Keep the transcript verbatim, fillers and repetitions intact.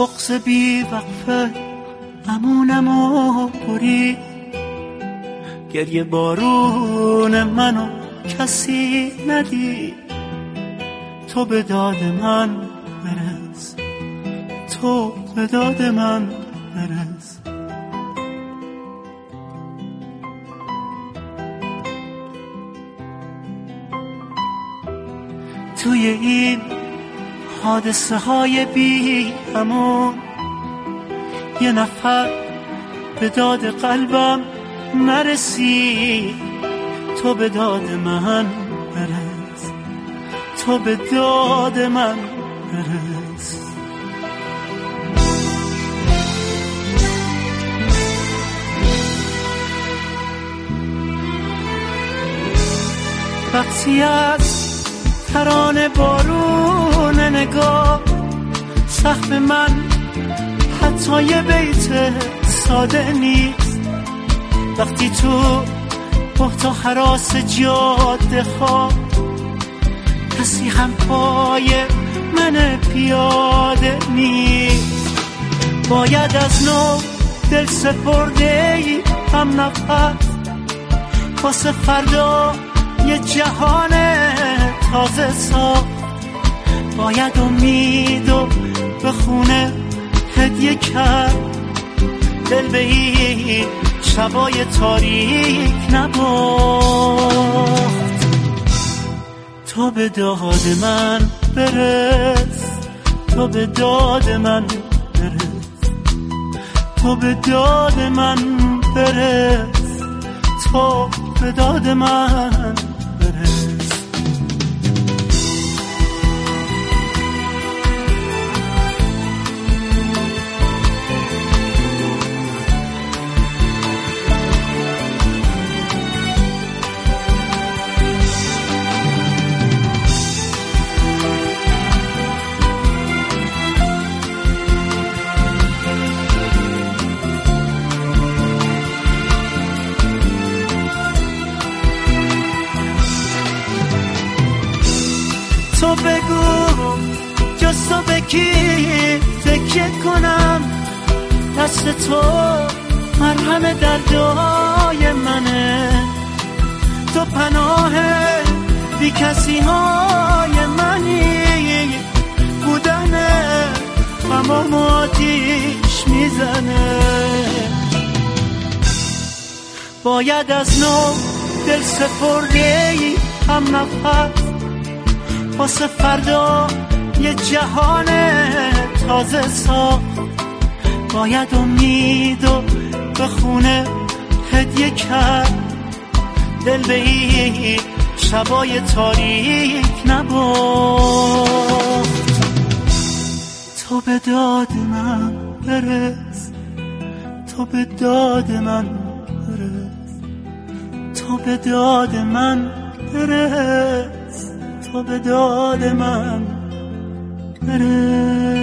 بغض بی وقفه امونمو بری، گریه بارون منو کسی ندید. تو به داد من برس، تو به داد من برس. توی این حادثه های بی امون یه نفر به داد قلبم نرسی. تو به داد من برس، تو به داد من برس. وقتی از ترانه بارون نگاه سقف من حتی یه بیت ساده نیست، وقتی تو بحت و هراس جاده ها کسی هم پای من پیاده نیست. باید از نو دل سپرده ای هم نفس واسه فردا یه جهان تازه ساخت. باید امیدو به خونه هدیه کرد، دل به این شبای تاریک نباخت. تو به داد من برس، تو به داد من برس، تو به داد من برس، تو به داد من برس. تو بگو جز تو به کی فکر کنم، دست تو مرهم دردای منه. تو پناه بی کسی های منی، بودنه تمام آتیش میزنه. باید از نو دل سپرده ای هم نفس واسه فردا یه جهان تازه ساخت. باید امیدو به خونه هدیه کرد، دل به این شبای تاریک نباخت. تو به داد من برس، تو به داد من برس، تو به داد من برس، تو به داد من برس.